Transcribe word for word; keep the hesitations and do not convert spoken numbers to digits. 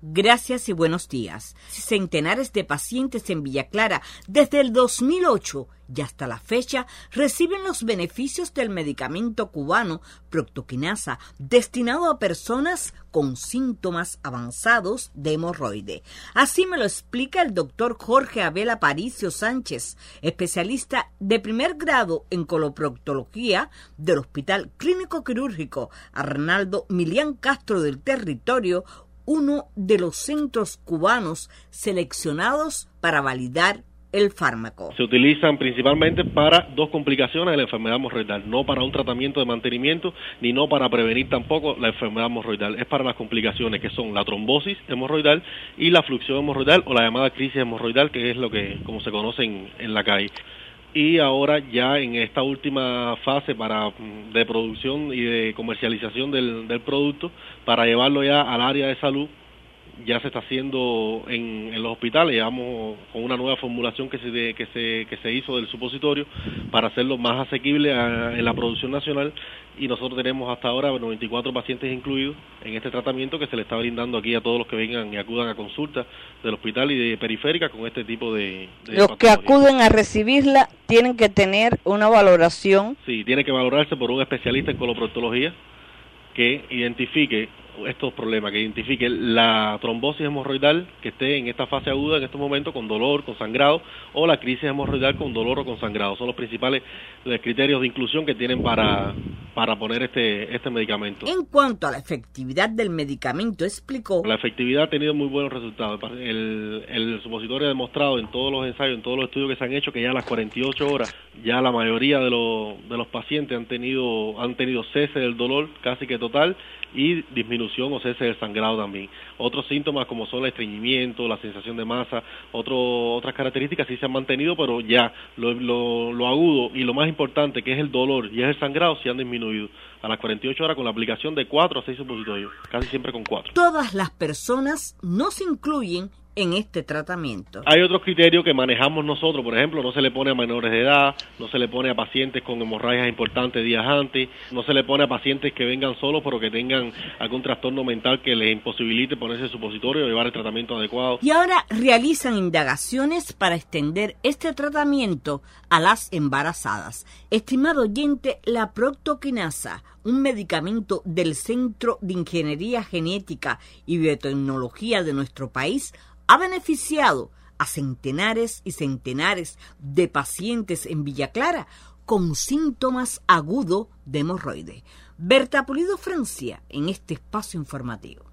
Gracias y buenos días. Centenares de pacientes en Villa Clara desde el dos mil ocho y hasta la fecha reciben los beneficios del medicamento cubano Proctokinasa destinado a personas con síntomas avanzados de hemorroide. Así me lo explica el doctor Jorge Abel Aparicio Sánchez, especialista de primer grado en coloproctología del Hospital Clínico Quirúrgico Arnaldo Milián Castro del Territorio, uno de los centros cubanos seleccionados para validar el fármaco. Se utilizan principalmente para dos complicaciones de la enfermedad hemorroidal, no para un tratamiento de mantenimiento, ni no para prevenir tampoco la enfermedad hemorroidal. Es para las complicaciones que son la trombosis hemorroidal y la fluxión hemorroidal o la llamada crisis hemorroidal, que es lo que como se conoce en, en la calle. Y ahora ya en esta última fase para de producción y de comercialización del, del producto, para llevarlo ya al área de salud, ya se está haciendo en, en los hospitales. Llevamos con una nueva formulación que se, de, que se que se hizo del supositorio para hacerlo más asequible a, en la producción nacional, y nosotros tenemos hasta ahora noventa y cuatro pacientes incluidos en este tratamiento que se le está brindando aquí a todos los que vengan y acudan a consulta del hospital y de periférica con este tipo de, de los que acuden a recibirla tienen que tener una valoración. Sí, tiene que valorarse por un especialista en coloproctología que identifique estos problemas, que identifique la trombosis hemorroidal que esté en esta fase aguda en estos momentos con dolor, con sangrado, o la crisis hemorroidal con dolor o con sangrado. Son los principales criterios de inclusión que tienen para, para poner este, este medicamento. En cuanto a la efectividad del medicamento, explicó. La efectividad ha tenido muy buenos resultados. El, el supositorio ha demostrado en todos los ensayos, en todos los estudios que se han hecho, que ya a las cuarenta y ocho horas, ya la mayoría de los, de los pacientes han tenido, han tenido cese del dolor casi que total, y disminución o cese del sangrado también. Otros síntomas como son el estreñimiento, la sensación de masa, otro, otras características sí se han mantenido, pero ya lo, lo, lo agudo y lo más importante, que es el dolor y es el sangrado, sí han disminuido a las cuarenta y ocho horas con la aplicación de cuatro a seis supositorios, casi siempre con cuatro. Todas las personas no se incluyen en este tratamiento. Hay otros criterios que manejamos nosotros, por ejemplo, no se le pone a menores de edad, no se le pone a pacientes con hemorragias importantes días antes, no se le pone a pacientes que vengan solos pero que tengan algún trastorno mental que les imposibilite ponerse el supositorio o llevar el tratamiento adecuado. Y ahora realizan indagaciones para extender este tratamiento a las embarazadas. Estimado oyente, la Proctokinasa, un medicamento del Centro de Ingeniería Genética y Biotecnología de nuestro país, ha beneficiado a centenares y centenares de pacientes en Villa Clara con síntomas agudos de hemorroide. Berta Pulido Francia en este espacio informativo.